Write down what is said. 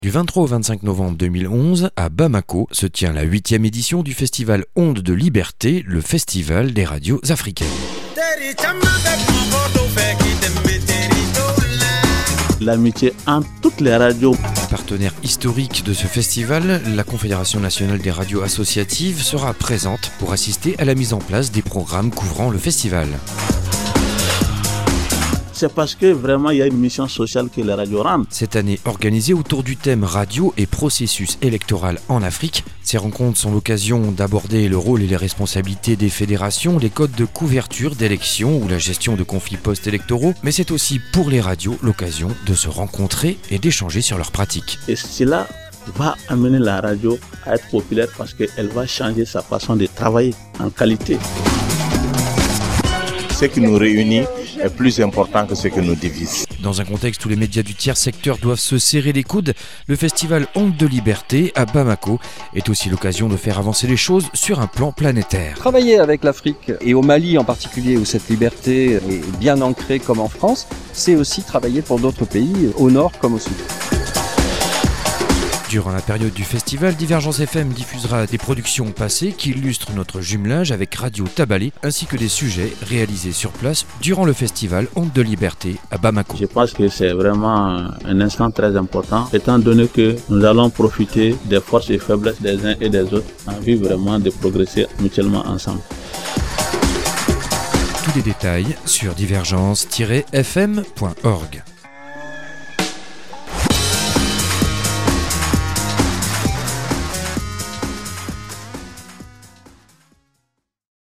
Du 23 au 25 novembre 2011, à Bamako, se tient la 8e édition du festival Ondes de Liberté, le festival des radios africaines. L'amitié entre toutes les radios. Partenaire historique de ce festival, la Confédération nationale des radios associatives sera présente pour assister à la mise en place des programmes couvrant le festival. C'est parce que vraiment il y a une mission sociale que les radios rendent. Cette année organisée autour du thème radio et processus électoral en Afrique, ces rencontres sont l'occasion d'aborder le rôle et les responsabilités des fédérations, les codes de couverture d'élections ou la gestion de conflits post-électoraux, mais c'est aussi pour les radios l'occasion de se rencontrer et d'échanger sur leurs pratiques. Et cela va amener la radio à être populaire parce qu'elle va changer sa façon de travailler en qualité. Ce qui nous réunit est plus important que ce qui nous divise. Dans un contexte où les médias du tiers secteur doivent se serrer les coudes, le festival Ondes de Liberté à Bamako est aussi l'occasion de faire avancer les choses sur un plan planétaire. Travailler avec l'Afrique et au Mali en particulier où cette liberté est bien ancrée comme en France, c'est aussi travailler pour d'autres pays au nord comme au sud. Durant la période du festival, Divergence FM diffusera des productions passées qui illustrent notre jumelage avec Radio Tabalé, ainsi que des sujets réalisés sur place durant le festival Ondes de Liberté à Bamako. Je pense que c'est vraiment un instant très important, étant donné que nous allons profiter des forces et faiblesses des uns et des autres, en vue vraiment de progresser mutuellement ensemble. Tous les détails sur divergence-fm.org.